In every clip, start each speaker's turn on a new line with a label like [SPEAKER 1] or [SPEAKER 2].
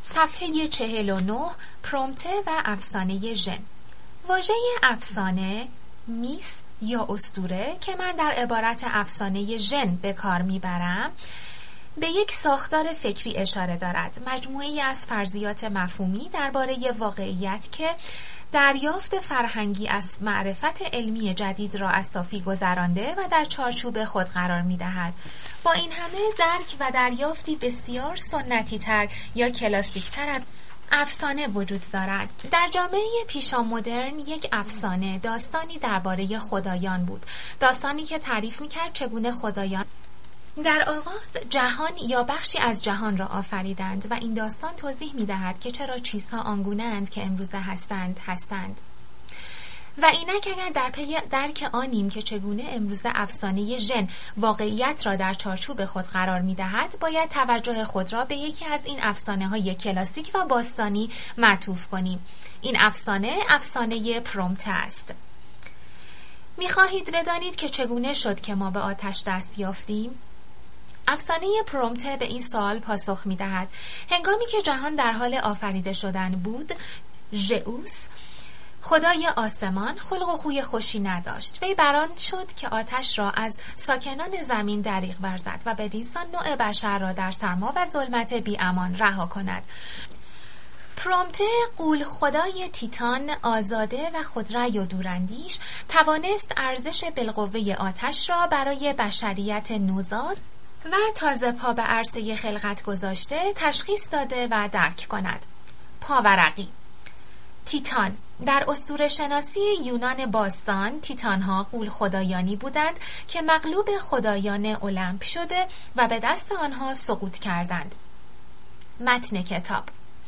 [SPEAKER 1] صفحه 49 پرومته و افسانه ژن. واژه افسانه، میث یا اسطوره که من در عبارت افسانه ژن به کار میبرم، به یک ساختار فکری اشاره دارد، مجموعه‌ای از فرضیات مفهومی درباره واقعیت که دریافت فرهنگی از معرفت علمی جدید را از صافی گذرانده و در چارچوب خود قرار می‌دهد. با این همه درک و دریافتی بسیار سنتی تر یا کلاسیک تر از افسانه وجود دارد. در جامعه پیشا مدرن یک افسانه داستانی درباره خدایان بود، داستانی که تعریف می‌کرد چگونه خدایان در آغاز جهان یا بخشی از جهان را آفریدند و این داستان توضیح می‌دهد که چرا چیزها آنگونه‌اند که امروزه هستند. و اینک اگر در پی درک آنیم که چگونه امروزه افسانه ژن واقعیت را در چارچوب خود قرار می‌دهد، باید توجه خود را به یکی از این افسانه‌های کلاسیک و باستانی معطوف کنیم. این افسانه پرومته است. می‌خواهید بدانید که چگونه شد که ما به آتش دست یافتیم؟ افسانه پرومته به این سوال پاسخ می‌دهد. هنگامی که جهان در حال آفریده شدن بود، ژئوس خدای آسمان خلق و خوی خوشی نداشت. وی بران شد که آتش را از ساکنان زمین دریغ ورزد و بدینسان نوع بشر را در سرما و ظلمت بی امان رها کند. پرومته، غول خدای تیتان آزاده و خودرأی و دوراندیش، توانست ارزش بالقوه آتش را برای بشریت نوزاد و تازه پا به عرصه خلقت گذاشته تشخیص داده و درک کند. پاورقی. تیتان. در اسطوره شناسی یونان باستان، تیتان‌ها غول خدایانی بودند که مغلوب خدایان المپ شده و به دست آنها سقوط کردند. متن کتاب.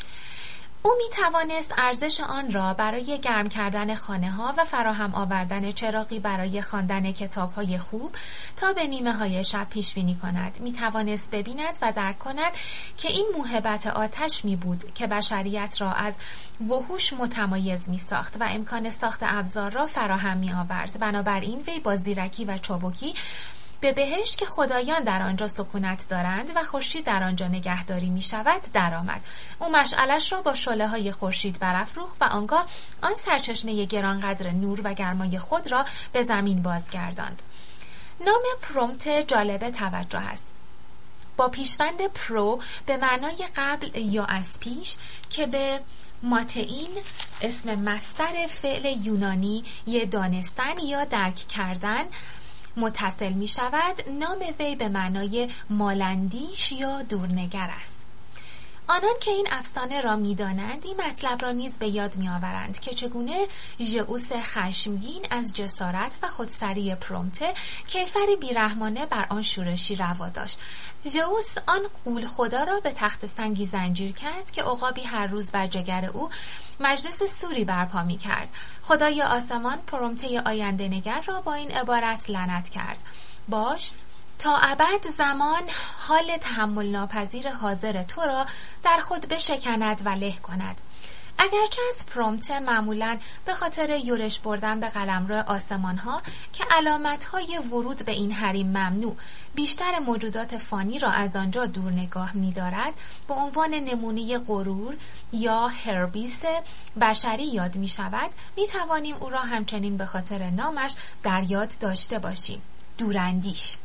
[SPEAKER 1] او می توانست ارزش آن را برای گرم کردن خانه ها و فراهم آوردن چراغی برای خواندن کتاب های خوب تا به نیمه های شب پیش بینی کند. می توانست ببیند و درک کند که این موهبت آتش می بود که بشریت را از وحوش متمایز می ساخت و امکان ساخت ابزار را فراهم می آورد. بنابراین وی با زیرکی و چابکی به بهشت که خدایان در آنجا سکونت دارند و خورشید در آنجا نگهداری می شود درآمد. او مشعلش را با شعله‌های خورشید برافروخت و آنگاه آن سرچشمه گرانقدر نور و گرمای خود را به زمین بازگرداند. نام پرومته جالب توجه است. با پیشوند پرو به معنای قبل یا از پیش که به ماتئین، اسم مصدر فعل یونانی ی دانستن یا درک کردن، متصل می شود، نام وی به معنای مالندیش یا دورنگر است. آنان که این افسانه را می دانند این مطلب را نیز به یاد می آورند که چگونه ژئوس خشمگین از جسارت و خودسری پرومته کیفری بیرحمانه بر آن شورشی روا داشت. ژئوس آن غول خدا را به تخت سنگی زنجیر کرد که عقابی هر روز بر جگر او مجلس سوری برپا می کرد. خدای آسمان پرومته آینده نگر را با این عبارت لعنت کرد: باش تا ابد زمان حال تحمل ناپذیر حاضر تو را در خود بشکند و له کند. اگرچه از پرومته معمولاً به خاطر یورش بردن به قلمرو آسمان‌ها که علامت‌های ورود به این حریم ممنوع بیشتر موجودات فانی را از آنجا دور نگاه می‌دارد، به عنوان نمونه غرور یا هربیس بشری یاد می‌شود، می‌توانیم او را همچنین به خاطر نامش در یاد داشته باشیم: دوراندیش.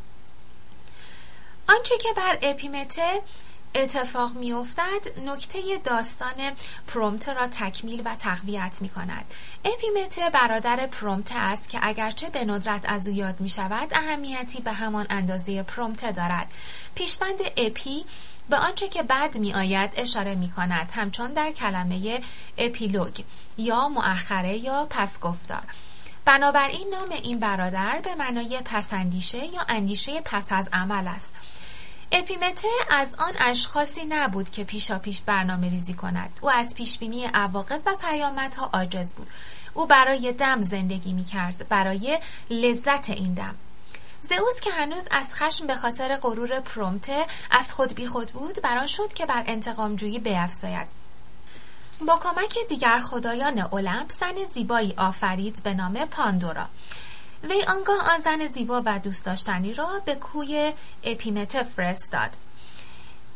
[SPEAKER 1] آنچه که بر اپیمته اتفاق می افتد نکته داستان پرومته را تکمیل و تقویت می کند. اپیمته برادر پرومته است که اگرچه به ندرت از او یاد می شود اهمیتی به همان اندازه پرومته دارد. پیشوند اپی به آنچه که بعد می آید اشاره می کند، همچون در کلمه اپیلوگ یا مؤخره یا پسگفتار. بنابراین نام این برادر به معنای پسندیشه یا اندیشه پس از عمل است. اپیمته از آن اشخاصی نبود که پیشا پیش برنامه ریزی کند. او از پیشبینی عواقب و پیامدها عاجز بود. او برای دم زندگی می کرد، برای لذت این دم. زئوس که هنوز از خشم به خاطر غرور پرومته از خود بی خود بود، بران شد که بر انتقام جویی بیفزاید. با کمک دیگر خدایان المپ زن زیبایی آفرید به نام پاندورا. وی آنگاه آن زن زیبا و دوست داشتنی را به کوی اپیمته فرستاد.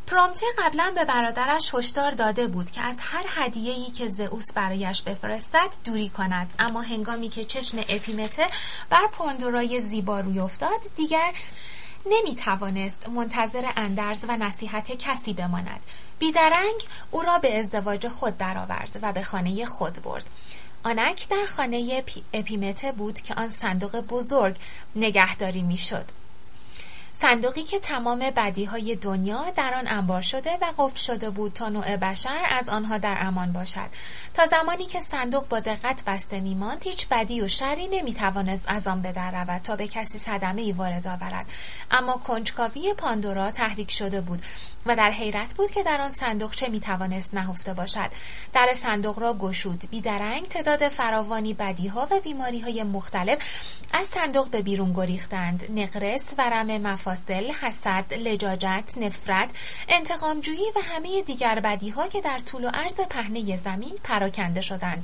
[SPEAKER 1] پرومته قبلا به برادرش هشدار داده بود که از هر هدیه‌ای که زئوس برایش بفرستد دوری کند، اما هنگامی که چشم اپیمته بر پاندورای زیبا روی افتاد دیگر نمیتوانست منتظر اندرز و نصیحت کسی بماند. بیدرنگ او را به ازدواج خود درآورد و به خانه خود برد. آنک در خانه اپیمته بود که آن صندوق بزرگ نگهداری میشد. صندوقی که تمام بدیهای دنیا در آن انبار شده و قفل شده بود تا نوع بشر از آنها در امان باشد. تا زمانی که صندوق با دقت بسته میماند هیچ بدی و شری نمیتوانست از آن به در رود تا به کسی صدمه‌ای وارد آورد. اما کنجکاوی پاندورا تحریک شده بود و در حیرت بود که در آن صندوق چه میتوانست نهفته باشد. در صندوق را گشود. بیدرنگ تعداد فراوانی بدیها و بیماریهای مختلف از صندوق به بیرون گریختند. نقرس، ورم مفاصل، حسد، لجاجت، نفرت، انتقامجویی و همه دیگر بدیها که در طول و عرض پهنه زمین پراکنده شدند.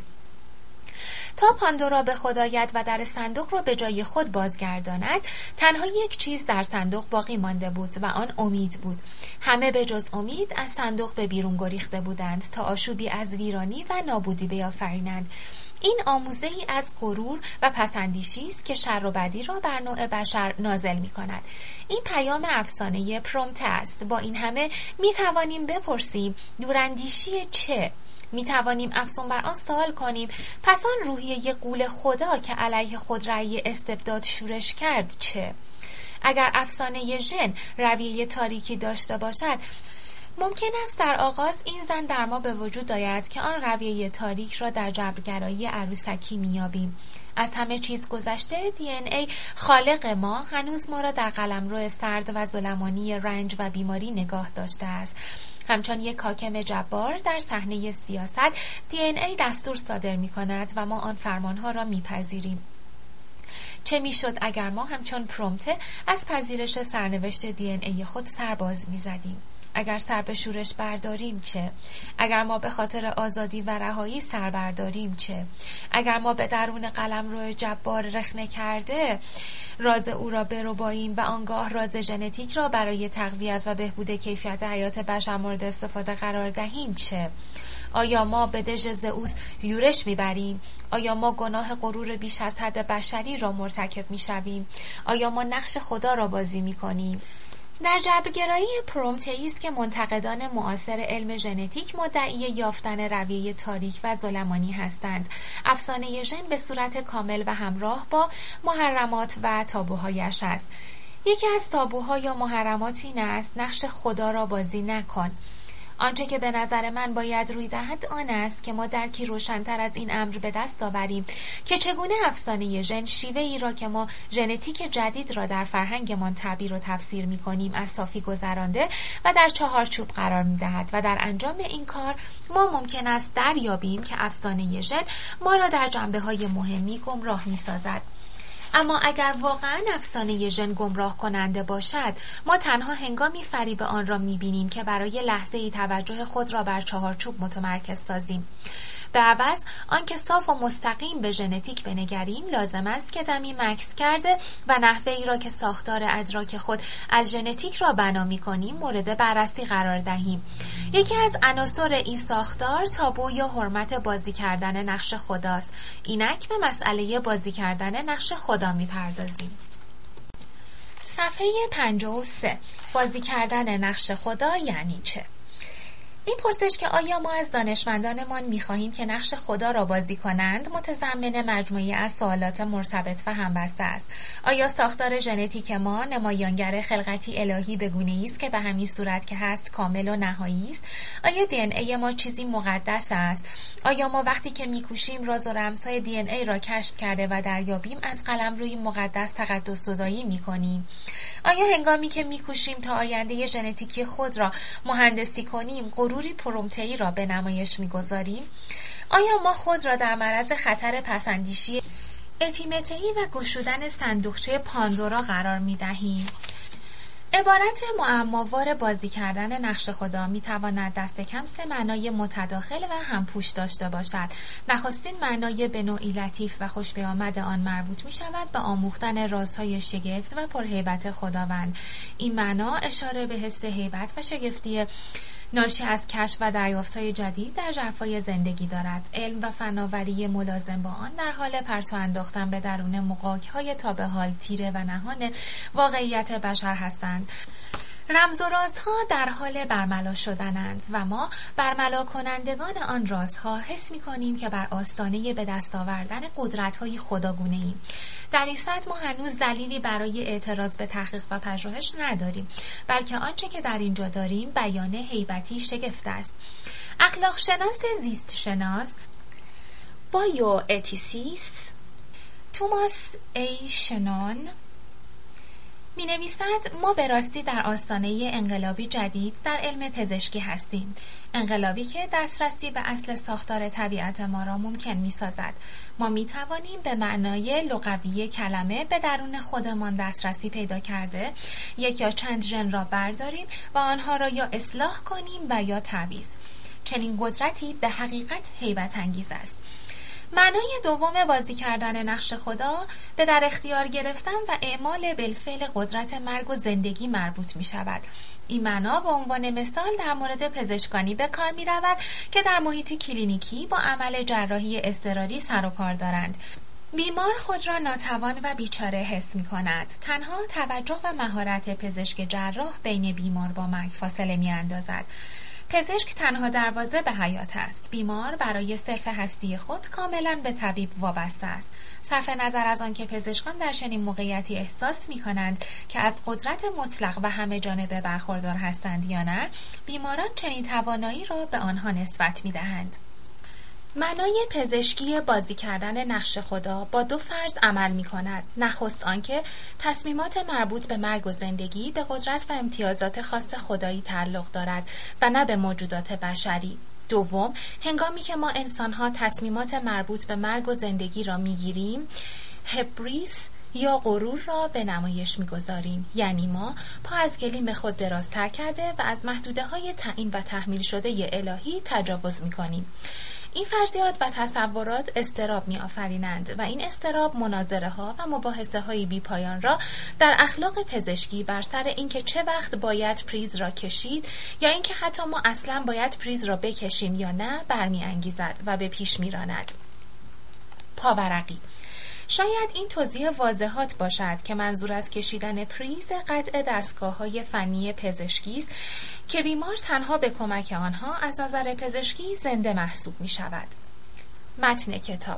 [SPEAKER 1] تا پاندورا به خود آید و در صندوق را به جای خود بازگرداند، تنها یک چیز در صندوق باقی مانده بود و آن امید بود. همه به جز امید از صندوق به بیرون گریخته بودند تا آشوبی از ویرانی و نابودی بیافرینند. این آموزه‌ای از غرور و پسندیشی است که شر و بدی را بر نوع بشر نازل می‌کند. این پیام افسانه پرومته است. با این همه می‌توانیم بپرسیم دوراندیشی چه؟ می‌توانیم افسون بر آن سوال کنیم پس آن روحیه غول خدا که علیه خودرأی استبداد شورش کرد چه؟ اگر افسانه ژن رویه تاریکی داشته باشد، ممکن است در آغاز این زن در ما به وجود آید که آن رویه تاریک را در جبرگرایی عروسکی میابیم. از همه چیز گذشته DNA خالق ما هنوز ما را در قلمرو سرد و ظلمانی رنج و بیماری نگاه داشته است. همچون یک حاکم جبار در صحنه سیاست DNA دستور صادر می کند و ما آن فرمانها را می پذیریم. چه می شد اگر ما همچون پرومته از پذیرش سرنوشت DNA خود سرباز می زدیم؟ اگر سر به شورش برداریم چه؟ اگر ما به خاطر آزادی و رهایی سر برداریم چه؟ اگر ما به درون قلمرو جبار رخنه کرده راز او را برباییم و آنگاه راز ژنتیک را برای تقویت و بهبود کیفیت حیات بشر مورد استفاده قرار دهیم چه؟ آیا ما به دژ زئوس یورش میبریم؟ آیا ما گناه غرور بیش از حد بشری را مرتکب میشویم؟ آیا ما نقش خدا را بازی میکنیم؟ در جبرگرایی پرومته است که منتقدان معاصر علم ژنتیک مدعی یافتن رویه تاریک و ظلمانی هستند. افسانه ژن به صورت کامل و همراه با محرمات و تابوهایش است. یکی از تابوها یا محرمات این است نقش خدا را بازی نکن. آنچه که به نظر من باید روی دهد آن است که ما درکی روشن‌تر از این امر به دست آوریم که چگونه افسانه ژن شیوه ای را که ما ژنتیک جدید را در فرهنگمان تعبیر و تفسیر می‌کنیم از صافی گذرانده و در چهارچوب قرار می‌دهد و در انجام این کار ما ممکن است دریابیم که افسانه ژن ما را در جنبه‌های مهمی گمراه می‌سازد. اما اگر واقعا افسانه ژن گمراه کننده باشد، ما تنها هنگامی فریب آن را می‌بینیم که برای لحظه‌ای توجه خود را بر چهارچوب متمرکز سازیم. به عوض آنکه صاف و مستقیم به ژنتیک بنگریم لازم است که دمی مکث کرده و نحوه‌ای را که ساختار ادراک خود از ژنتیک را بنا می‌کنیم مورد بررسی قرار دهیم. یکی از عناصر این ساختار تابو یا حرمت بازی کردن نقش خداست. اینک به مسئله بازی کردن نقش خدا می‌پردازیم. صفحه 53 بازی کردن نقش خدا یعنی چه؟ این پرسش که آیا ما از دانشمندانمان می‌خواهیم که نقش خدا را بازی کنند متضمن مجموعه‌ای از سوالات مرتبط و همبسته است. آیا ساختار ژنتیک ما نمایانگر خلقتی الهی به گونه‌ای است که به همین صورت که هست کامل و نهایی است؟ آیا DNA ما چیزی مقدس است؟ آیا ما وقتی که می‌کوشیم راز و رمزهای DNA را کشف کرده و دریابیم از قلمروی مقدس تقدس‌زدایی می‌کنیم؟ آیا هنگامی که می‌کوشیم تا آینده ژنتیکی خود را مهندسی کنیم غروری پرومته‌ای را به نمایش می‌گذاریم؟ آیا ما خود را در معرض خطر پسندیشی اپیمته‌ای و گشودن صندوقچه پاندورا قرار می‌دهیم؟ عبارت معماوار بازی کردن نقش خدا میتواند دست کم 3 معنای متداخل و همپوش داشته باشد. نخستین معنای به نوعی لطیف و خوش پیامد آن مربوط می شود به آموختن رازهای شگفت و پرهیبت خداوند. این معنا اشاره به حس هیبت و شگفتی ناشی از کشف و دریافت‌های جدید در ژرفای زندگی دارد. علم و فناوری ملازم با آن در حال پرتو انداختن به درون مغاک‌های تا به حال تیره و نهان واقعیت بشر هستند. رمز و رازها در حال برملا شدنند و ما برملا کنندگان آن رازها حس می کنیم که بر آستانه به دست آوردن قدرت‌های خداگونه ایم. در این سطح ما هنوز دلیلی برای اعتراض به تحقیق و پژوهش نداریم، بلکه آنچه که در اینجا داریم بیان هیبتی شگفت است. اخلاق شناس زیست شناس بایواتیسیست توماس ای شنون می نویسد ما به راستی در آستانه انقلابی جدید در علم پزشکی هستیم. انقلابی که دسترسی به اصل ساختار طبیعت ما را ممکن می سازد. ما می توانیم به معنای لغوی کلمه به درون خودمان دسترسی پیدا کرده یک یا چند ژن را برداریم و آنها را یا اصلاح کنیم و یا تعویض. چنین قدرتی به حقیقت هیبت انگیز است. معنای دوم بازی کردن نقش خدا به در اختیار گرفتن و اعمال بالفعل قدرت مرگ و زندگی مربوط می شود. این معنا به عنوان مثال در مورد پزشکانی به کار می رود که در محیط کلینیکی با عمل جراحی اضطراری سر و کار دارند. بیمار خود را ناتوان و بیچاره حس می کند. تنها توجه و مهارت پزشک جراح بین بیمار با مرگ فاصله می اندازد. پزشک تنها دروازه به حیات است. بیمار برای صرف هستی خود کاملا به طبیب وابسته است. صرف نظر از آن که پزشکان در چنین موقعیتی احساس می کنند که از قدرت مطلق و همه جانبه برخوردار هستند یا نه، بیماران چنین توانایی را به آنها نسبت می دهند. معنای پزشکی بازی کردن نقش خدا با 2 فرض عمل می کند. نخست آنکه تصمیمات مربوط به مرگ و زندگی به قدرت و امتیازات خاص خدایی تعلق دارد و نه به موجودات بشری. دوم، هنگامی که ما انسان‌ها تصمیمات مربوط به مرگ و زندگی را می‌گیریم، هبریس یا غرور را به نمایش می‌گذاریم. یعنی ما پا از گلیم خود درازتر کرده و از محدوده‌های تعیین و تحمیل شده الهی تجاوز می‌کنیم. این فرضیات و تصورات اضطراب می‌آفرینند و این اضطراب مناظره‌ها و مباحثه‌های بی‌پایان را در اخلاق پزشکی بر سر اینکه چه وقت باید پریز را کشید یا اینکه حتی ما اصلاً باید پریز را بکشیم یا نه برمی‌انگیزد و به پیش می‌راند. پاورقی. شاید این توضیح واضحات باشد که منظور از کشیدن پریز قطع دستگاه‌های فنی پزشکی است که بیمار تنها به کمک آنها از نظر پزشکی زنده محسوب می شود. متن کتاب.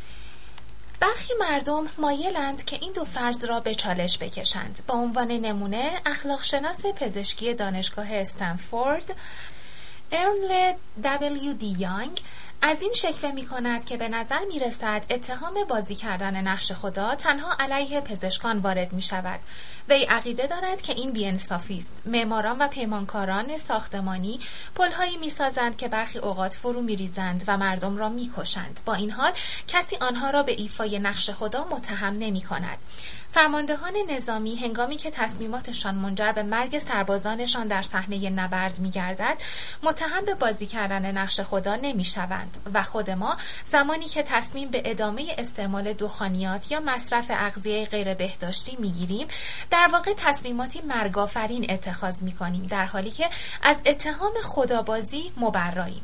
[SPEAKER 1] برخی مردم مایلند که این 2 فرض را به چالش بکشند. به عنوان نمونه اخلاق شناس پزشکی دانشگاه استنفورد ارنل W.D. یانگ از این شکوه می کند که به نظر می رسد اتهام بازی کردن نقش خدا تنها علیه پزشکان وارد می شود. وی عقیده دارد که این بی‌انصافی است. معماران و پیمانکاران ساختمانی پل‌هایی می سازند که برخی اوقات فرو می ریزند و مردم را می کشند. با این حال کسی آنها را به ایفای نقش خدا متهم نمی کند. فرماندهان نظامی هنگامی که تصمیماتشان منجر به مرگ سربازانشان در صحنه نبرد می‌گردد، متهم به بازی کردن نقش خدا نمی‌شوند و خود ما زمانی که تصمیم به ادامه استعمال دخانیات یا مصرف اغذیه غیر بهداشتی می‌گیریم، در واقع تصمیماتی مرگ‌آفرین اتخاذ می‌کنیم، در حالی که از اتهام خدابازی مبراییم.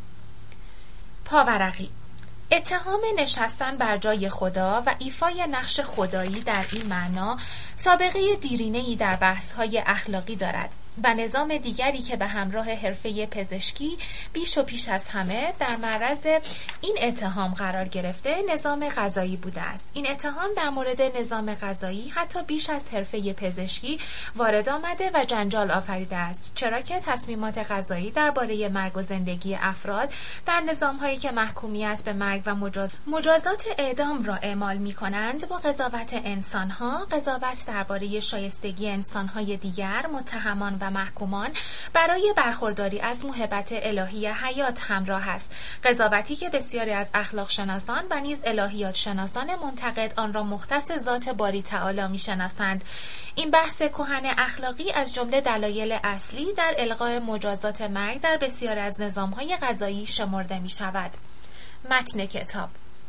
[SPEAKER 1] پاورقی. اتهام نشستن بر جای خدا و ایفای نقش خدایی در این معنا سابقه دیرینه‌ای در بحث‌های اخلاقی دارد و نظام دیگری که به همراه حرفه پزشکی بیش و پیش از همه در معرض این اتهام قرار گرفته نظام قضایی بوده است. این اتهام در مورد نظام قضایی حتی بیش از حرفه پزشکی وارد آمده و جنجال آفریده است، چرا که تصمیمات قضایی درباره مرگ و زندگی افراد در نظام‌هایی که محکومیت به مرگ و مجازات اعدام را اعمال می‌کنند با قضاوت انسان‌ها، قضاوت درباره شایستگی انسان‌های دیگر، متهمان و محکومان برای برخورداری از موهبت الهی حیات همراه است. قضاوتی که بسیاری از اخلاق شناسان و نیز الهیات شناسان منتقد آن را مختص ذات باری تعالی می‌شناسند. این بحث کهن اخلاقی از جمله دلایل اصلی در الغای مجازات مرگ در بسیاری از نظام‌های قضایی شمرده می‌شود. متن کتاب: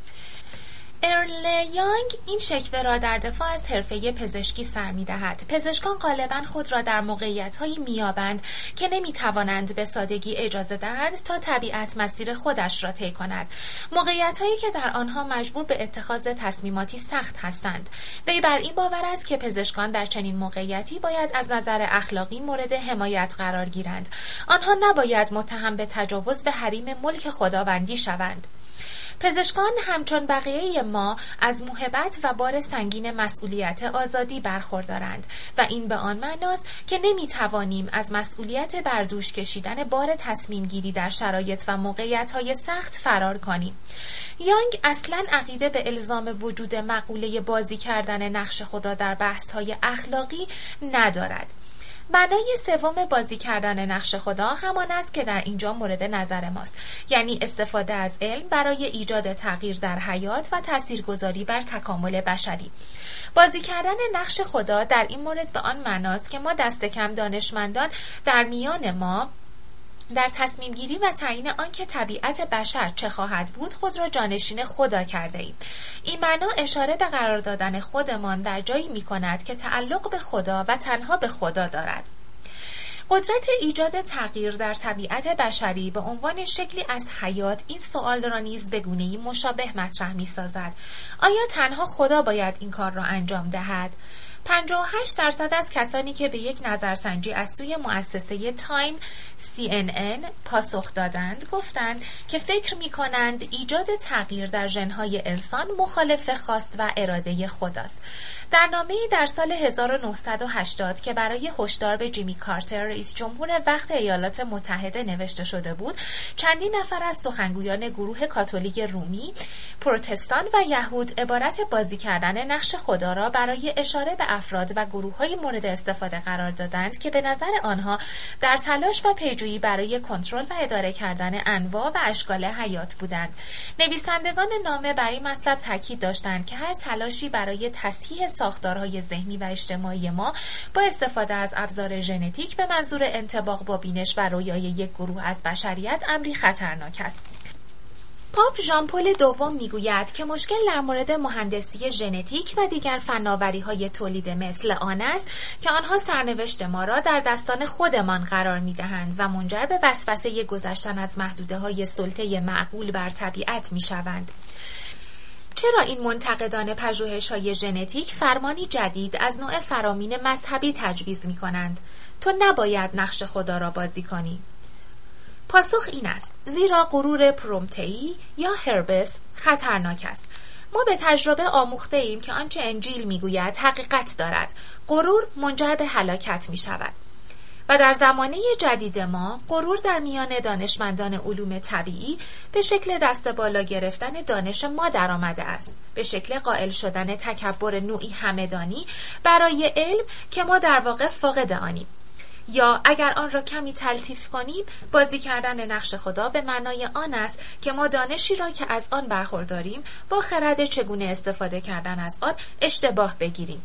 [SPEAKER 1] ارل یانگ این شکوه را در دفاع از حرفه پزشکی سر می‌دهد. پزشکان غالباً خود را در موقعیت‌هایی می‌یابند که نمی‌توانند به سادگی اجازه دهند تا طبیعت مسیر خودش را طی کند. موقعیت‌هایی که در آنها مجبور به اتخاذ تصمیماتی سخت هستند. وی بر این باور است که پزشکان در چنین موقعیتی باید از نظر اخلاقی مورد حمایت قرار گیرند. آنها نباید متهم به تجاوز به حریم ملک خداوندی شوند. پزشکان همچون بقیه ما از موهبت و بار سنگین مسئولیت آزادی برخوردارند و این به آن معناست که نمیتوانیم از مسئولیت بردوش کشیدن بار تصمیم گیری در شرایط و موقعیت‌های سخت فرار کنیم. یانگ اصلاً عقیده به الزام وجود مقوله بازی کردن نقش خدا در بحث‌های اخلاقی ندارد. معنای سوم بازی کردن نقش خدا همان است که در اینجا مورد نظر ماست، یعنی استفاده از علم برای ایجاد تغییر در حیات و تاثیرگذاری بر تکامل بشری. بازی کردن نقش خدا در این مورد به آن معناست که ما دست کم دانشمندان در میان ما در تصمیم گیری و تعیین آنکه طبیعت بشر چه خواهد بود خود را جانشین خدا کرده ایم. این معنا اشاره به قرار دادن خودمان در جایی می کند که تعلق به خدا و تنها به خدا دارد. قدرت ایجاد تغییر در طبیعت بشری به عنوان شکلی از حیات این سوال را نیز به گونه‌ای مشابه مطرح می سازد. آیا تنها خدا باید این کار را انجام دهد؟ 58% از کسانی که به یک نظرسنجی از سوی مؤسسه تایم CNN پاسخ دادند گفتند که فکر می‌کنند ایجاد تغییر در ژن‌های انسان مخالف خواست و اراده خداست. در نامه‌ای در سال 1980 که برای هشدار به جیمی کارتر رئیس جمهور وقت ایالات متحده نوشته شده بود، چندین نفر از سخنگویان گروه کاتولیک رومی، پروتستان و یهود عبارت بازی کردن نقش خدا را برای اشاره به افراد و گروه‌های مورد استفاده قرار دادند که به نظر آنها در تلاش و پیجویی برای کنترل و اداره کردن انواع و اشکال حیات بودند. نویسندگان نامه بر این مطلب تاکید داشتند که هر تلاشی برای تصحیح ساختارهای ذهنی و اجتماعی ما با استفاده از ابزار ژنتیک به منظور انطباق با بینش و رویای یک گروه از بشریت امری خطرناک است. پاپ ژان پل دوم میگوید که مشکل در مورد مهندسی ژنتیک و دیگر فناوری‌های تولید مثل آن است که آنها سرنوشت ما را در دستان خودمان قرار می‌دهند و منجر به وسوسه گذشتن از محدوده‌های سلطه معقول بر طبیعت می‌شوند. چرا این منتقدان پژوهش‌های ژنتیک فرمانی جدید از نوع فرامین مذهبی تجویز می‌کنند؟ تو نباید نقش خدا را بازی کنی. پاسخ این است: زیرا غرور پرومتئی یا هربس خطرناک است. ما به تجربه آموخته ایم که آنچه انجیل میگوید حقیقت دارد. غرور منجر به هلاکت می شود. و در زمانه جدید ما غرور در میان دانشمندان علوم طبیعی به شکل دست بالا گرفتن دانش ما در آمده است، به شکل قائل شدن تکبر نوعی همدانی برای علم که ما در واقع فاقد آنیم. یا اگر آن را کمی تلطیف کنیم، بازی کردن نقش خدا به معنای آن است که ما دانشی را که از آن برخورداریم با خرد چگونه استفاده کردن از آن اشتباه بگیریم.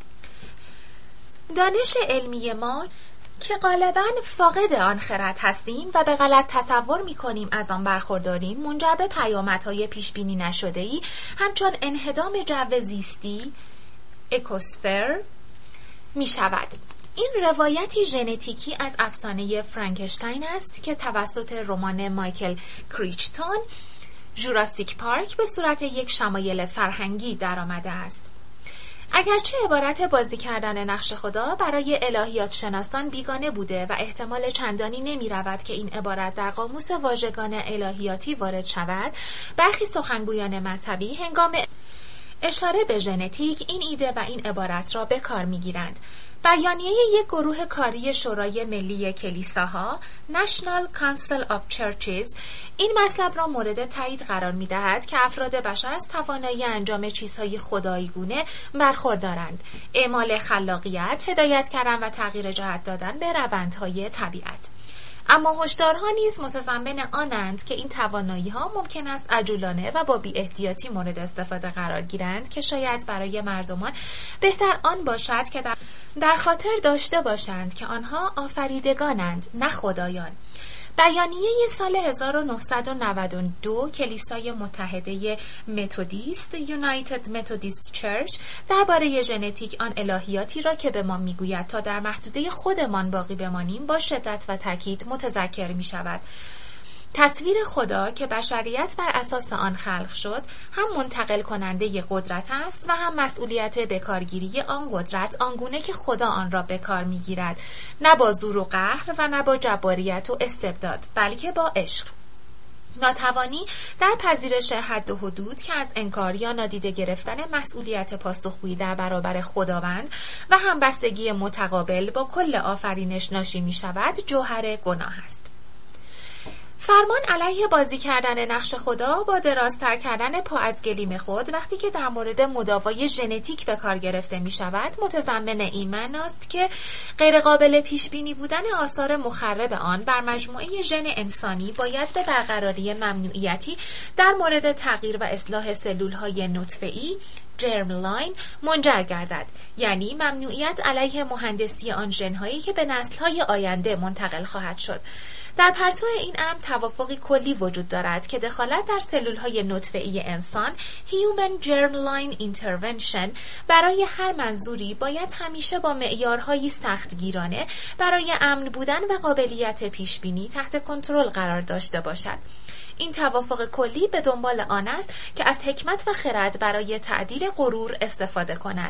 [SPEAKER 1] دانش علمی ما که غالباً فاقد آن خرد هستیم و به غلط تصور می‌کنیم از آن برخورداریم، منجر به پیامدهای پیشبینی نشده‌ای همچون انهدام جو زیستی اکوسفر می‌شود. این روایتی ژنتیکی از افسانه فرانکشتاین است که توسط رمان مایکل کریچتون جوراسیک پارک به صورت یک شمایل فرهنگی درآمده است. اگرچه عبارت بازی کردن نقش خدا برای الهیات شناسان بیگانه بوده و احتمال چندانی نمی رود که این عبارت در قاموس واژگان الهیاتی وارد شود، برخی سخنگویان مذهبی هنگام اشاره به ژنتیک این ایده و این عبارت را به کار می گیرند. بیانیه یک گروه کاری شورای ملی کلیساها National Council of Churches این مطلب را مورد تایید قرار می‌دهد که افراد بشر از توانایی انجام چیزهای خدایگونه برخوردارند، اعمال خلاقیت، هدایت کردن و تغییر جهت دادن به روندهای طبیعت. اما هشدارها نیز متضمن آنند که این توانایی‌ها ممکن است عجولانه و با بی‌احتیاطی مورد استفاده قرار گیرند که شاید برای مردمان بهتر آن باشد که در خاطر داشته باشند که آنها آفریدگانند نه خدایان. بیانیه سال 1992 کلیسای متحده متودیست United Methodist Church درباره ژنتیک آن الهیاتی را که به ما میگوید تا در محدوده خودمان باقی بمانیم با شدت و تاکید متذکر می شود. تصویر خدا که بشریت بر اساس آن خلق شد هم منتقل کننده قدرت است و هم مسئولیت بکارگیری آن قدرت آنگونه که خدا آن را به کار می‌گیرد، نه با زور و قهر و نه با جباریت و استبداد، بلکه با عشق. ناتوانی در پذیرش حد و حدود که از انکار یا نادیده گرفتن مسئولیت پاسخگویی در برابر خداوند و همبستگی متقابل با کل آفرینش ناشی می‌شود، جوهر گناه است. فرمان علیه بازی کردن نقش خدا با درازتر کردن پا از گلیم خود وقتی که در مورد مداوای ژنتیک به کار گرفته می شود متضمن این معناست که غیرقابل پیش بینی بودن آثار مخرب آن بر مجموعه ژن انسانی باید به برقراری ممنوعیتی در مورد تغییر و اصلاح سلول‌های نطفه‌ای جرملاین منجر گردد، یعنی ممنوعیت علیه مهندسی آن ژن‌هایی که به نسل‌های آینده منتقل خواهد شد. در پرتو این امر توافقی کلی وجود دارد که دخالت در سلول‌های نطفه‌ای انسان Human Germline Intervention برای هر منظوری باید همیشه با معیارهایی سختگیرانه برای امن بودن و قابلیت پیشبینی تحت کنترل قرار داشته باشد. این توافق کلی به دنبال آن است که از حکمت و خرد برای تعدیل غرور استفاده کند.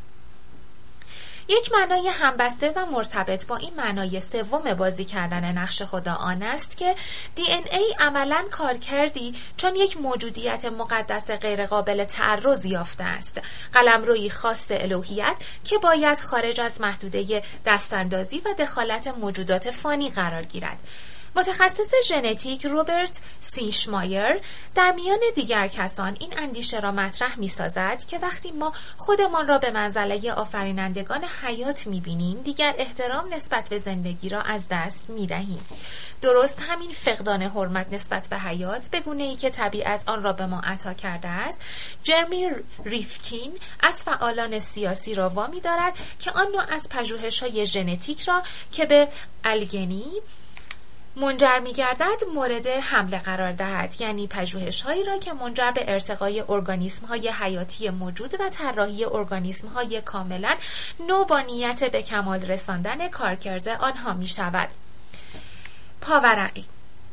[SPEAKER 1] یک معنای همبسته و مرتبط با این معنای سوم بازی کردن نقش خدا آن است که DNA عملاً کار کردی چون یک موجودیت مقدس غیرقابل تعرض یافته است، قلمروی خاص الوهیت که باید خارج از محدوده دستاندازی و دخالت موجودات فانی قرار گیرد. متخصص ژنتیک روبرت سینشمایر در میان دیگر کسان این اندیشه را مطرح می‌سازد که وقتی ما خودمان را به منزله آفرینندگان حیات می‌بینیم دیگر احترام نسبت به زندگی را از دست می‌دهیم. درست همین فقدان حرمت نسبت به حیات به گونه‌ای که طبیعت آن را به ما عطا کرده است، جرمی ریفکین از فعالان سیاسی را وامی دارد که آن نوع از پژوهش‌های ژنتیک را که به الگنی منجر می‌گردد مورد حمله قرار دهد، یعنی پژوهش‌هایی را که منجر به ارتقای ارگانیسم‌های حیاتی موجود و طراحی ارگانیسم‌های کاملاً نو با نیت به کمال رساندن کارکرد آنها می‌شود. پاورقی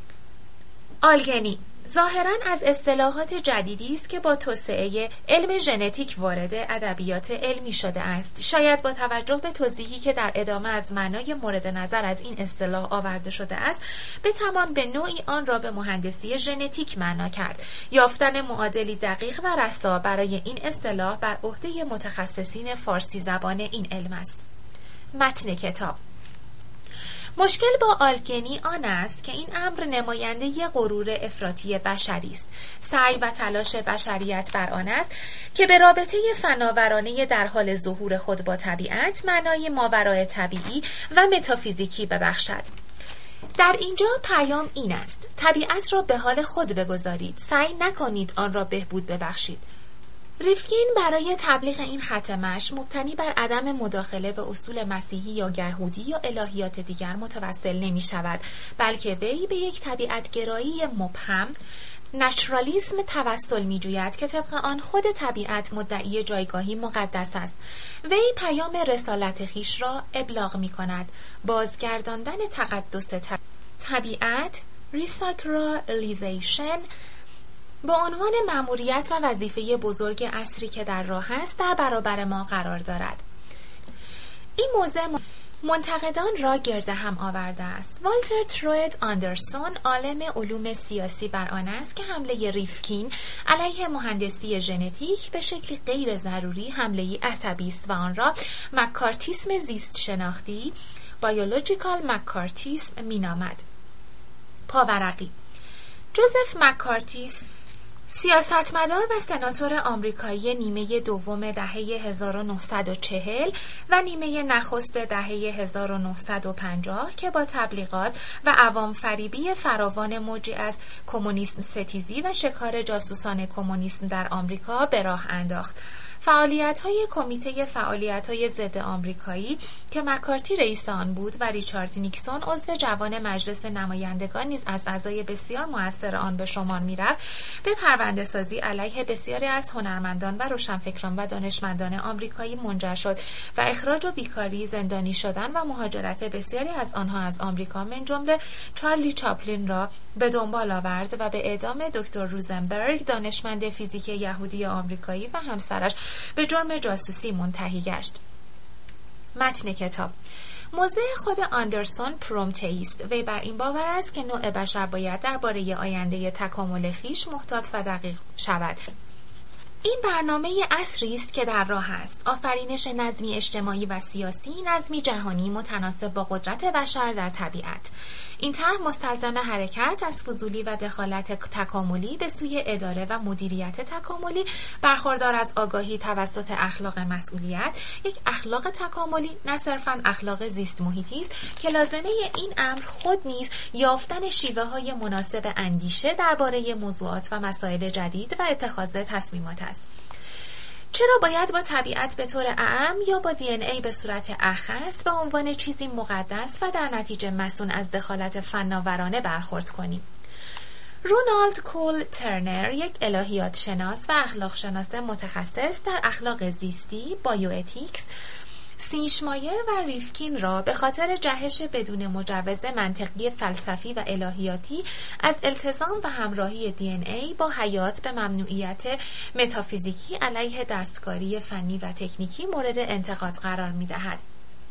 [SPEAKER 1] آلگنی ظاهراً از اصطلاحات جدیدی است که با توسعه علم ژنتیک وارد ادبیات علمی شده است. شاید با توجه به توضیحی که در ادامه از معنای مورد نظر از این اصطلاح آورده شده است، بتوان به نوعی آن را به مهندسی ژنتیک معنا کرد. یافتن معادلی دقیق و رسا برای این اصطلاح بر عهده متخصصین فارسی زبان این علم است. متن کتاب. مشکل با آلگنی آن است که این امر نماینده غرور افراطی بشری است. سعی و تلاش بشریت بر آن است که به رابطه فناورانه در حال ظهور خود با طبیعت معنای ماورای طبیعی و متافیزیکی ببخشد. در اینجا پیام این است: طبیعت را به حال خود بگذارید، سعی نکنید آن را بهبود ببخشید. ریفکین برای تبلیغ این ختمش مبتنی بر عدم مداخله به اصول مسیحی یا یهودی یا الهیات دیگر متوسل نمی شود، بلکه وی به یک طبیعت گرایی مبهم نچرالیسم توسل می جوید که طبق آن خود طبیعت مدعی جایگاهی مقدس است. وی پیام رسالت خیش را ابلاغ می کند: بازگرداندن تقدس طبیعت، ریساکرالیزیشن، با عنوان مأموریت و وظیفه بزرگ عصری که در راه است در برابر ما قرار دارد. این موضع منتقدان را گرد هم آورده است. والتر ترویت آندرسون عالم علوم سیاسی بر آن است که حمله ریفکین علیه مهندسی ژنتیک به شکلی غیر ضروری حمله عصبی است و آن را مکارتیسم زیست شناختی بیولوژیکال مکارتیسم مینامد. پاورقی جوزف مکارتیس سیاستمدار و سناتور آمریکایی نیمه دوم دهه 1940 و نیمه نخست دهه 1950 که با تبلیغات و عوام فریبی فراوان موجی از کمونیسم ستیزی و شکار جاسوسان کمونیسم در آمریکا به راه انداخت. فعالیت‌های کمیته فعالیت‌های ضد آمریکایی که مکارتی رئیس آن بود و ریچارد نیکسون عضو جوان مجلس نمایندگان نیز از اعضای بسیار مؤثر آن به شمار می‌رفت، به پرونده‌سازی علیه بسیاری از هنرمندان و روشنفکران و دانشمندان آمریکایی منجر شد و اخراج و بیکاری، زندانی شدن و مهاجرت بسیاری از آنها از آمریکا من جمله چارلی چاپلین را به دنبال آورد و به اعدام دکتر روزنبرگ دانشمند فیزیک یهودی آمریکایی و همسرش به جرم جاسوسی منتهی گشت. متن کتاب موضع خود آندرسون پرومته است. وی بر این باور است که نوع بشر باید درباره آینده تکامل خویش محتاط و دقیق شود. این برنامه عصری است که در راه است. آفرینش نظمی اجتماعی و سیاسی، نظمی جهانی متناسب با قدرت بشر در طبیعت. این طرح مستلزم حرکت از فضولی و دخالت تکاملی به سوی اداره و مدیریت تکاملی، برخوردار از آگاهی توسط اخلاق مسئولیت. یک اخلاق تکاملی نه صرفاً اخلاق زیست محیطی است که لازمه این امر خود نیز یافتن شیوه‌های مناسب اندیشه درباره موضوعات و مسائل جدید و اتخاذ تصمیمات است. چرا باید با طبیعت به طور اعم یا با دی ان ای به صورت اخص به عنوان چیزی مقدس و در نتیجه مسئول از دخالت فناورانه برخورد کنیم؟ رونالد کول ترنر، یک الهیات شناس و اخلاق شناس متخصص در اخلاق زیستی بایواتیکس، سینشمایر و ریفکین را به خاطر جهش بدون مجوز منطقی فلسفی و الهیاتی از التزام و همراهی دی ان ای با حیات به ممنوعیت متافیزیکی علیه دستکاری فنی و تکنیکی مورد انتقاد قرار می‌دهد.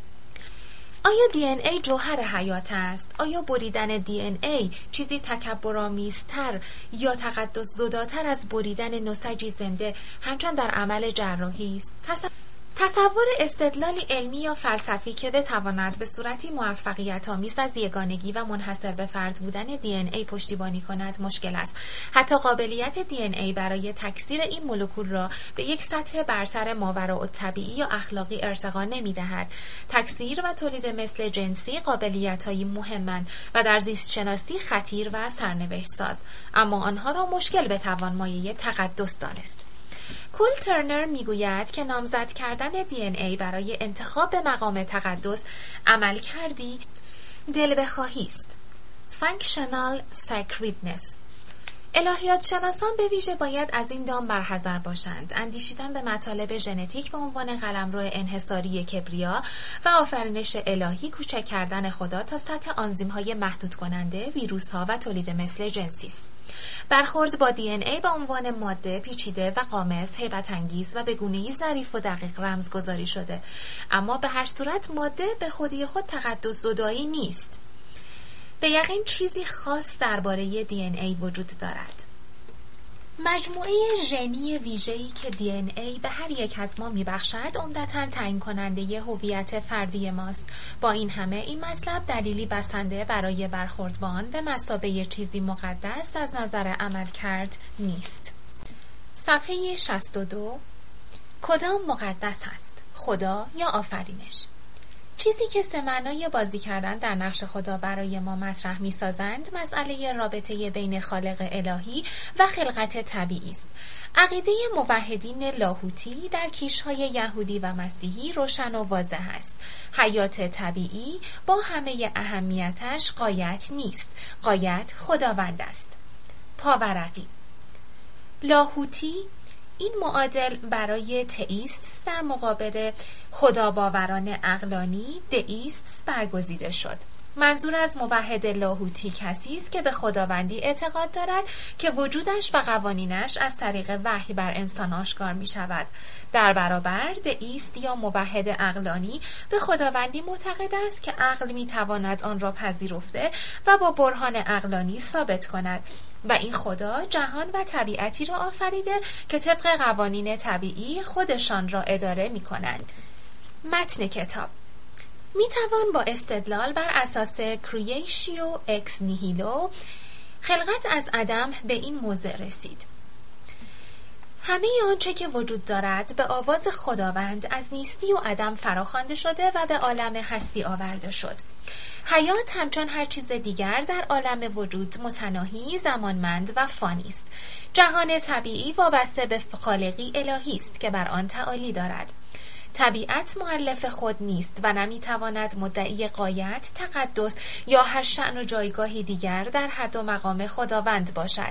[SPEAKER 1] آیا دی ان ای جوهر حیات است؟ آیا بریدن دی ان ای چیزی تکبرآمیزتر یا تقدس زداتر از بریدن نسجی زنده همچون در عمل جراحی است؟ تصور استدلال علمی یا فلسفی که بتواند به صورتی موفقیت‌آمیز از یگانگی و منحصر به فرد بودن دی ان ای پشتیبانی کند مشکل است. حتی قابلیت دی ان ای برای تکثیر این مولکول را به یک سطح برتر ماوراءالطبیعی یا اخلاقی ارتقا نمی‌دهد. تکثیر و تولید مثل جنسی قابلیت‌هایی مهمند و در زیست شناسی خطیر و سرنوشت ساز، اما آنها را مشکل بتوان مایه تقدس دانست. کول ترنر میگوید که نامزد کردن دی ان ای برای انتخاب به مقام تقدس عمل کردی دل بخواهی است. فانکشنال ساکریدنس. الهیات شناسان به ویژه باید از این دام برحذر باشند. اندیشیدن به مطالب ژنتیک به عنوان قلمرو انحصاری کبریا و آفرینش الهی کوچک کردن خدا تا سطح آنزیم‌های محدود کننده، ویروس‌ها و تولید مثل جنسی است. برخورد با دی ان ای به عنوان ماده پیچیده و قامز، هیبت انگیز و به گونه‌ای ظریف و دقیق رمزگذاری شده، اما به هر صورت ماده به خودی خود تقدس زدایی نیست. به یقین چیزی خاص درباره دی ان ای وجود دارد. مجموعه ژنی ویژه‌ای که دی ان ای به هر یک از ما میبخشد عمدتاً تعیین کننده هویت فردی ماست. با این همه این مطلب دلیلی بسنده برای برخورد با آن به مثابه چیزی مقدس از نظر عملکرد نیست. صفحه 62. کدام مقدس هست؟ خدا یا آفرینش؟ چیزی که سه معنای بازی کردن در نقش خدا برای ما مطرح می‌سازند، مسئله رابطه بین خالق الهی و خلقت طبیعی است. عقیده موحدین لاهوتی در کیش‌های یهودی و مسیحی روشن و واضح است. حیات طبیعی با همه اهمیتش غایت نیست، غایت خداوند است. پاورقی. لاهوتی این معادل برای تئیست در مقابل خداباوران عقلانی دئیست برگزیده شد. منظور از موحد لاهوتی کسی است که به خداوندی اعتقاد دارد که وجودش و قوانینش از طریق وحی بر انسان آشکار می شود. در برابر دئیست یا موحد عقلانی به خداوندی معتقد است که عقل می تواند آن را پذیرفته و با برهان عقلانی ثابت کند و این خدا جهان و طبیعتی را آفریده که طبق قوانین طبیعی خودشان را اداره می کنند. متن کتاب می توان با استدلال بر اساس کریشیو اکس نیهیلو خلقت از عدم به این موضع رسید. همه آنچه که وجود دارد به آواز خداوند از نیستی و عدم فراخوانده شده و به عالم هستی آورده شد. حیات همچون هر چیز دیگر در عالم وجود متناهی، زمانمند و فانی است. جهان طبیعی وابسته به خالقی الهی است که بر آن تعالی دارد. طبیعت مؤلف خود نیست و نمیتواند مدعی غایت، تقدس یا هر شأن و جایگاهی دیگر در حد و مقام خداوند باشد.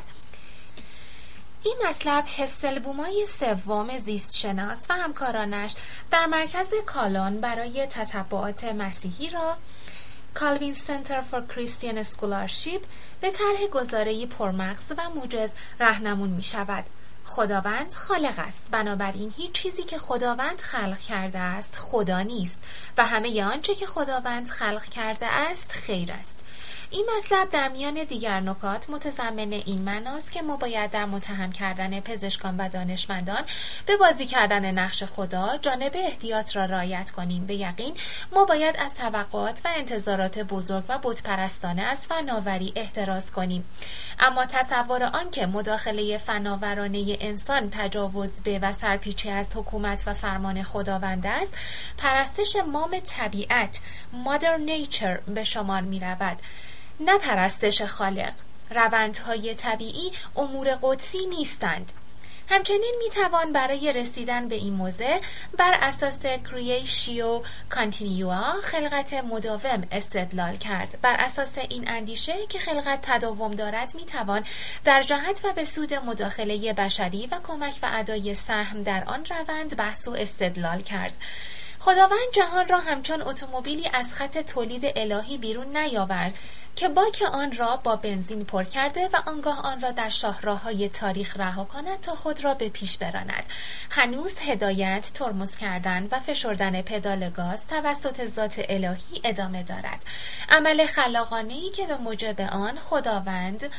[SPEAKER 1] این مطلب هسلبومای سوم زیستشناس و همکارانش در مرکز کالون برای تتبعات مسیحی را کالوین سنتر فور کریستین اسکولارشیپ به طرح گزاره‌ای پرمغز و موجز راهنمون می شود. خداوند خالق است، بنابراین هیچ چیزی که خداوند خلق کرده است خدا نیست و همه آنچه که خداوند خلق کرده است خیر است. این مطلب در میان دیگر نکات متضمن این معناست که ما باید در متهم کردن پزشکان و دانشمندان به بازی کردن نقش خدا جانب احتیاط را رعایت کنیم. به یقین ما باید از توقعات و انتظارات بزرگ و بتپرستانه از فناوری احتراز کنیم، اما تصور آن که مداخله فناورانه انسان تجاوز به و سرپیچی از حکومت و فرمان خداوند است، پرستش مام طبیعت مادر نیچر به شمار می رود، نه پرستش خالق. روندهای طبیعی امور قدسی نیستند. همچنین میتوان برای رسیدن به این موضع بر اساس کریشیو کانتینیوا خلقت مداوم استدلال کرد. بر اساس این اندیشه که خلقت تداوم دارد میتوان در جهت و به سود مداخله بشری و کمک و ادای سهم در آن روند بحث و استدلال کرد. خداوند جهان را همچون اتومبیلی از خط تولید الهی بیرون نیاورد که باک آن را با بنزین پر کرده و آنگاه آن را در شاهراهای تاریخ رها کند تا خود را به پیش براند. هنوز هدایت، ترمز کردن و فشردن پدال گاز توسط ذات الهی ادامه دارد. عمل خلاقانه‌ای که به موجب آن خداوند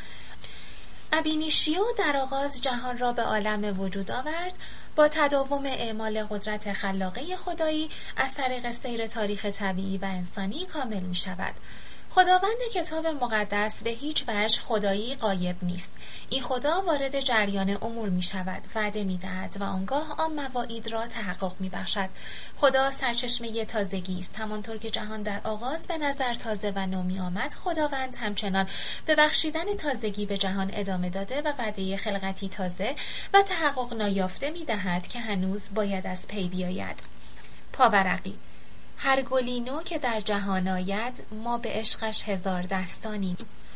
[SPEAKER 1] ابینیشیو در آغاز جهان را به عالم وجود آورد، با تداوم اعمال قدرت خلاقه خدایی از طریق سیر تاریخ طبیعی و انسانی کامل می شود. خداوند کتاب مقدس به هیچ وجه خدایی غایب نیست. این خدا وارد جریان امور می شود، وعده می دهد و آنگاه آن مواعید را تحقق می بخشد. خدا سرچشمه تازگی است. همانطور که جهان در آغاز به نظر تازه و نو می آمد، خداوند همچنان به بخشیدن تازگی به جهان ادامه داده و وعده خلقتی تازه و تحقق نایافته می دهد که هنوز باید از پی بیاید. پاورقی: هر گلی نو که در جهان آید، ما به عشقش هزار دستانیم.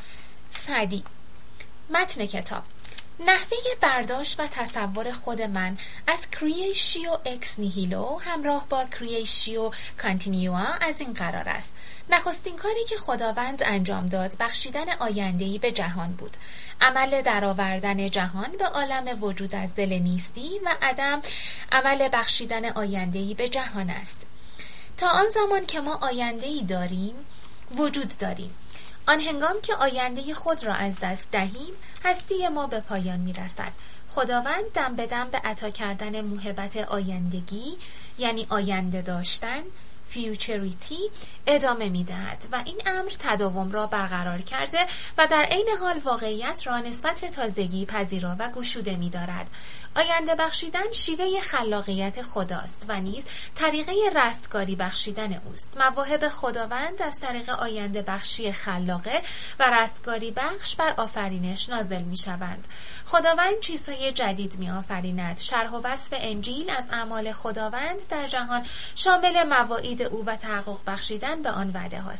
[SPEAKER 1] سعدی: متن کتاب. نحوه برداشت و تصور خود من از کریشیو اکس نیهیلو همراه با کریشیو کانتینیوا از این قرار است: نخستین کاری که خداوند انجام داد بخشیدن آینده‌ای به جهان بود. عمل درآوردن جهان به عالم وجود از دل نیستی و عدم عمل بخشیدن آینده‌ای به جهان است. تا آن زمان که ما آینده‌ای داریم، وجود داریم. آن هنگام که آینده خود را از دست دهیم، هستی ما به پایان می‌رسد. خداوند دم به دم به عطا کردن موهبت آیندگی، یعنی آینده داشتن، فیوچریتی، ادامه می‌دهد و این امر تداوم را برقرار کرده و در عین حال واقعیت را نسبت به تازگی پذیرا و گشوده می‌دارد. آینده بخشیدن شیوه خلاقیت خداست و نیز طریقه رستگاری بخشیدن اوست. مواهب خداوند از طریق آینده بخشی خلاقه و رستگاری بخش بر آفرینش نازل می شوند. خداوند چیزهای جدید می آفریند. شرح و وصف انجیل از اعمال خداوند در جهان شامل مواعید او و تحقق بخشیدن به آن وعده هاست.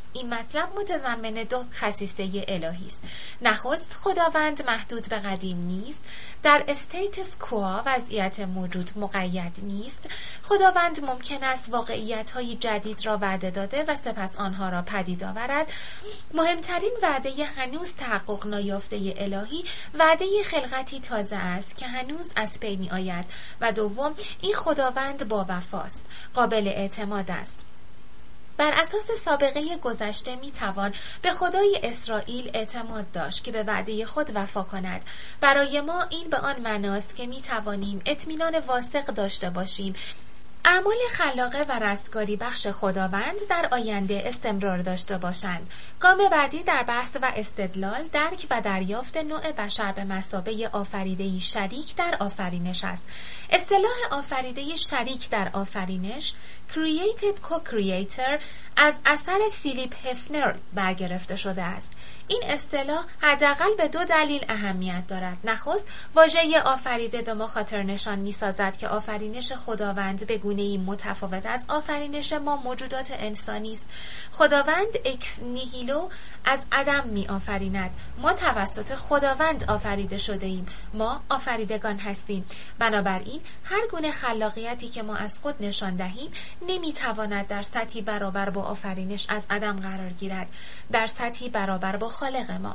[SPEAKER 1] این مطلب متضمن 2 خصیصه الهی است. نخست، خداوند محدود به قدیم نیست. در استیتس کوا، وضعیت موجود، مقید نیست. خداوند ممکن است واقعیت‌های جدید را وعده داده و سپس آنها را پدید آورد. مهمترین وعده هنوز تحقق نیافته الهی وعده خلقتی تازه است که هنوز از پی می آید. و دوم، این خداوند با وفاست، قابل اعتماد است. بر اساس سابقه گذشته می توان به خدای اسرائیل اعتماد داشت که به وعده خود وفا کند. برای ما این به آن معناست که می توانیم اطمینان واثق داشته باشیم اعمال خلاقه و رستگاری بخش خداوند در آینده استمرار داشته باشند. گام بعدی در بحث و استدلال، درک و دریافت نوع بشر به مثابه آفریده‌ای شریک در آفرینش است. اصطلاح آفریده شریک در آفرینش Created Co-Creator از اثر فیلیپ هفنر برگرفته شده است. این اصطلاح حداقل به 2 دلیل اهمیت دارد. نخست، واژه آفریده به ما خاطر نشان می‌سازد که آفرینش خداوند به گونه‌ای متفاوت از آفرینش ما موجودات انسانی است. خداوند اکس نیهیلو از عدم می‌آفریند. ما توسط خداوند آفریده شده ایم. ما آفریدگان هستیم. بنابراین هر گونه خلاقیتی که ما از خود نشان دهیم نمی‌تواند در سطحی برابر با آفرینش از عدم قرار گیرد، در سطحی برابر با خالق ما.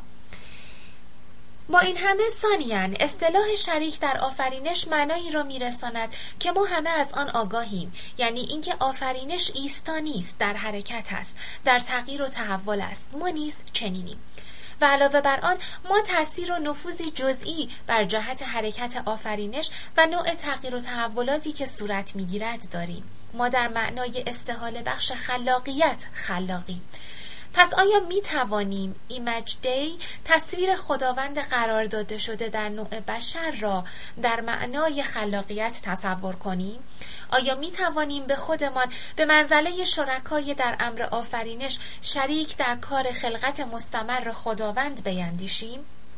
[SPEAKER 1] با این همه ثانیاً اصطلاح شریک در آفرینش معنایی را میرساند که ما همه از آن آگاهیم، یعنی اینکه آفرینش ایستا نیست، در حرکت است، در تغییر و تحول است. ما نیز چنینیم. و علاوه بر آن، ما تأثیر و نفوذی جزئی بر جهت حرکت آفرینش و نوع تغییر و تحولاتی که صورت میگیرد داریم. ما در معنای استحاله بخش خلاقیت خلاقیم. پس آیا می توانیم ایمج دی، تصویر خداوند قرار داده شده در نوع بشر را در معنای خلاقیت تصور کنیم؟ آیا می توانیم به خودمان به منزله شرکای در امر آفرینش شریک در کار خلقت مستمر خداوند بیندیشیم؟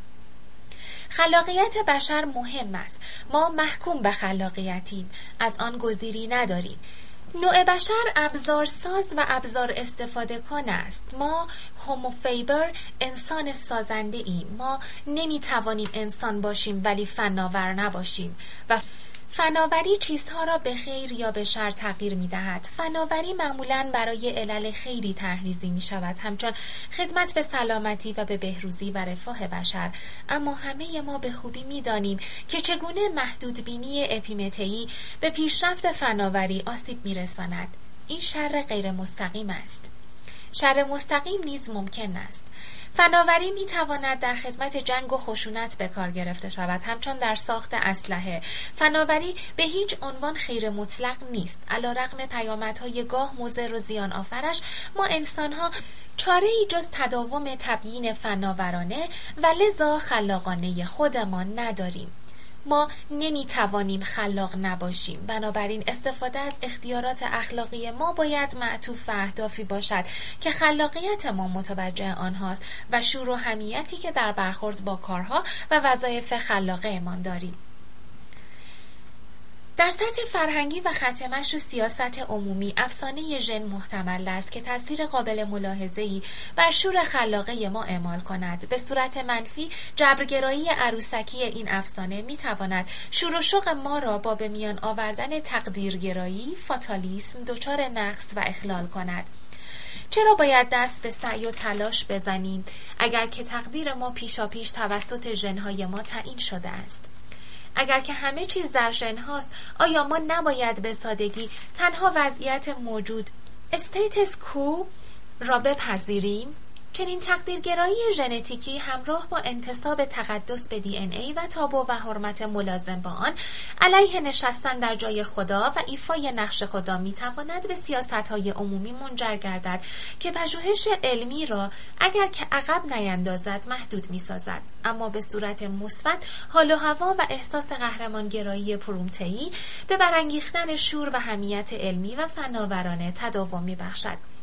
[SPEAKER 1] خلاقیت بشر مهم است. ما محکوم به خلاقیتیم، از آن گزیری نداریم. نوع بشر ابزارساز و ابزار استفاده کن است. ما هوموفیبر، انسان سازنده ایم. ما نمی توانیم انسان باشیم ولی فناور نباشیم. و فناوری چیزها را به خیر یا به شر تغییر می دهد. فناوری معمولاً برای علل خیری طرحریزی می شود، همچون خدمت به سلامتی و به بهروزی و رفاه بشر. اما همه ما به خوبی می دانیم که چگونه محدودبینی اپیمتئی به پیشرفت فناوری آسیب می رساند. این شر غیر مستقیم است. شر مستقیم نیز ممکن است. فناوری می تواند در خدمت جنگ و خشونت به کار گرفته شود، همچون در ساخت اسلحه. فناوری به هیچ عنوان خیر مطلق نیست. علیرغم پیامدهای گاه مضر و زیان آفرش، ما انسانها چاره‌ای جز تداوم تبیین فناورانه و لذا خلاقانه خودمان نداریم. ما نمیتوانیم خلاق نباشیم. بنابراین استفاده از اختیارات اخلاقی ما باید معطوف به اهدافی باشد که خلاقیت ما متوجه آنهاست و شور و حمیتی که در برخورد با کارها و وظایف خلاقه ما داریم. در سطح فرهنگی و ختمش و سیاست عمومی، افسانه ژن محتمل است که تأثیر قابل ملاحظه‌ای بر شور خلاقه ما اعمال کند. به صورت منفی، جبرگرایی عروسکی این افسانه می‌تواند شور و شوق ما را با به میان آوردن تقدیرگرایی، فاتالیسم، دچار نقص و اخلال کند. چرا باید دست به سعی و تلاش بزنیم اگر که تقدیر ما پیشاپیش توسط ژن‌های ما تعیین شده است؟ اگر که همه چیز در ژن هاست، آیا ما نباید به سادگی تنها وضعیت موجود استیتس کو را بپذیریم؟ چنین تقدیرگرایی ژنتیکی همراه با انتساب تقدس به دی ان ای و تابو و حرمت ملازم با آن علیه نشستن در جای خدا و ایفای نقش خدا میتواند به سیاست‌های عمومی منجر گردد که پژوهش علمی را اگر که عقب نیندازد محدود میسازد، اما به صورت مثبت حال و هوا و احساس قهرمانگرایی پرومتئی به برانگیختن شور و حمیت علمی و فناورانه تداوم میبخشد.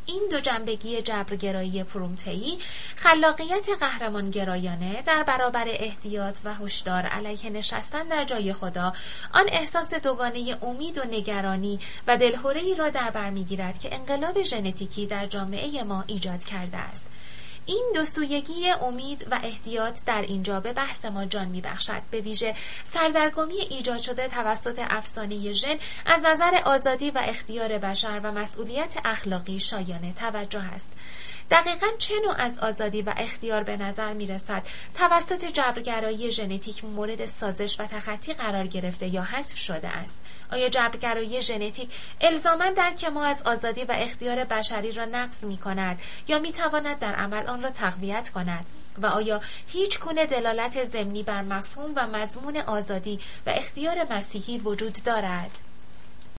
[SPEAKER 1] این دو جنبگی جبرگرایی پرومتئی، خلاقیت قهرمانگرایانه در برابر احتیاط و هشدار علیه نشستن در جای خدا، آن احساس دوگانه امید و نگرانی و دلهره‌ای را در بر می‌گیرد که انقلاب ژنتیکی در جامعه ما ایجاد کرده است. این دو سویگی امید و احتیاط در اینجا به بحث ما جان می‌بخشد. به ویژه سردرگمی ایجاد شده توسط افسانه ژن از نظر آزادی و اختیار بشر و مسئولیت اخلاقی شایان توجه است. دقیقاً چه نوع از آزادی و اختیار به نظر می‌رسد توسط جبرگرایی ژنتیک مورد سازش و تخطی قرار گرفته یا حذف شده است؟ آیا جبرگرایی ژنتیک الزاماً درک ما از آزادی و اختیار بشری را نقض می‌کند یا می‌تواند در عمل آن را تقویت کند؟ و آیا هیچ گونه دلالت ضمنی بر مفهوم و مضمون آزادی و اختیار مسیحی وجود دارد؟